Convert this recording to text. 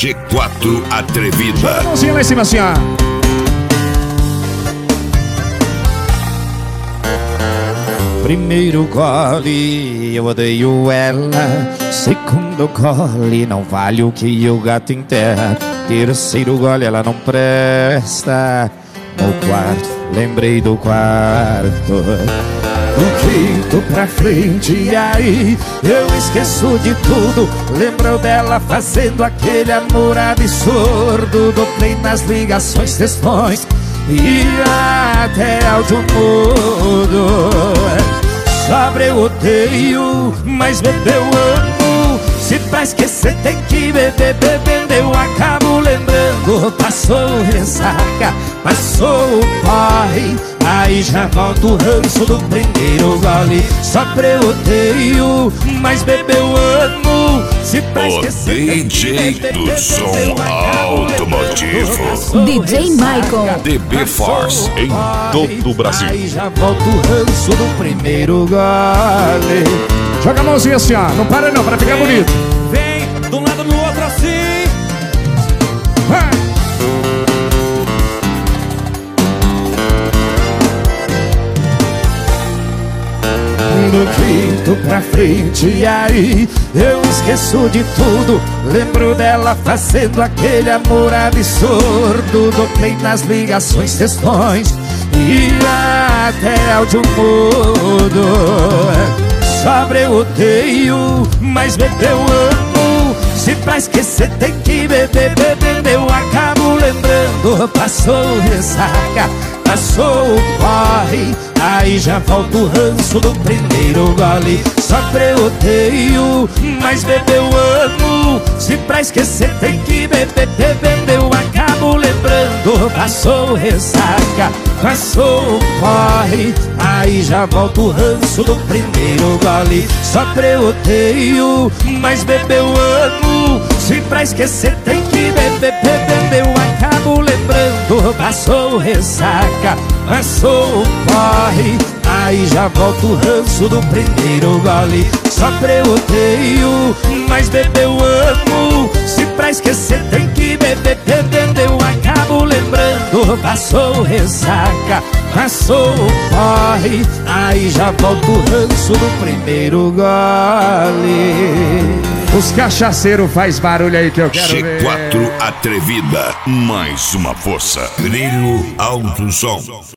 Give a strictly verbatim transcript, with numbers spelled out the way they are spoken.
G quatro Atrevida. A mãozinha lá em cima assim, ó. Primeiro gole, eu odeio ela. Segundo gole, não vale o que o gato enterra. Terceiro gole, ela não presta. No quarto, lembrei do quarto. Do quinto pra frente, e aí eu esqueço de tudo. Lembro dela fazendo aquele amor absurdo. Do play nas ligações, textões e até áudio mudo. Sobre eu odeio, mas beber eu amo. Se pra esquecer tem que beber, bebendo eu acabo lembrando. Passou ressaca, passou o pai, aí já volta o ranço do primeiro gole. Sobre eu odeio, mas beber eu amo. Se pra esquecer tem que beber, D J do som automotivo, D J Michael, D B Force em todo o Brasil. Aí já volta o ranço do primeiro gole. Joga a mãozinha assim, ó. Não para não, pra ficar bonito. Vem, de um lado no outro assim. Do quinto pra frente, e aí eu esqueço de tudo. Lembro dela fazendo aquele amor absurdo. Do play nas ligações, textões e até áudio mudo. Sobre eu odeio, mas beber eu amo. Se pra esquecer tem que beber, bebendo eu acabo lembrando. Passou ressaca, passou o corre, aí já volta o ranço do primeiro gole. Sobre eu odeio, mas beber eu amo. Se pra esquecer tem que beber, bebendo eu acabo lembrando. Passou ressaca, passou o corre, aí já volta o ranço do primeiro gole. Sobre eu odeio, mas beber eu amo. Se pra esquecer tem que beber, bebendo eu acabo lembrando. Passou ressaca, passou o corre, aí já volta o ranço do primeiro gole. Sobre eu odeio, mas beber eu amo. Se pra esquecer tem que beber, bebendo eu acabo lembrando. Passou ressaca, passou o corre, aí já volta o ranço do primeiro gole. Os cachaceiros faz barulho aí que eu quero ver. G quatro Atrevida, mais uma força. Grilo Alto Som.